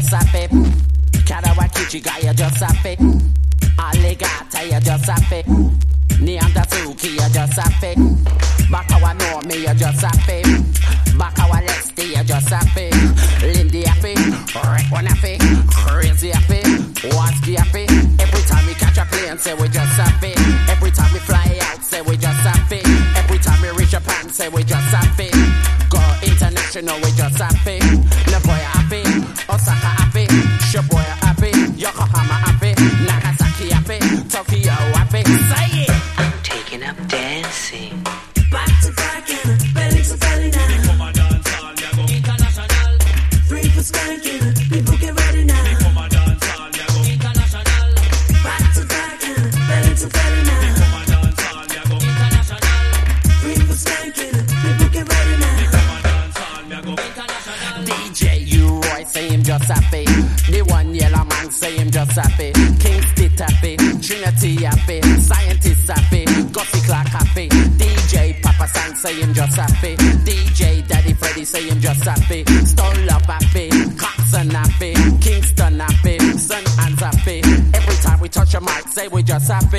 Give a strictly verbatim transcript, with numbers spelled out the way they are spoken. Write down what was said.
just happy. Karawakichi guy, you just happy. Alligator, you just happy. Neanderthal, you just happy. Bakawa know me, you just happy. Bakawa Lexty, you just happy. Lindy happy, Rick one happy, crazy happy, Watsky happy. Every time we catch a plane, say we just happy. Every time we fly out, say we just happy. Every time we reach Japan, say we just happy. Go international, we just happy. Nagoya happy, Osaka happy, Shibuya happy, Yokohama happy, Nagasaki happy, Tokyo happy. Say it! I'm taking up dancing. Back to back and belly to belly now. Come on dance hall, ya go international. Three for skanking, people get ready now. Come on dance hall, ya go international. Back to back and belly to belly now. Come on dance hall, ya go international. Three for skanking, people get ready now. Come on dance hall, ya go international. D J U-Roy say him just happy. The one yellow man say him just happy. King Spit happy. Trinity happy. Scientist happy. Gussie Clark happy. D J Papa Sang say him just happy. D J Daddy Freddy say him just happy. Stone Love happy. Coxon happy. Kingston happy. Sun Hands happy. Every time we touch a mic say we just happy.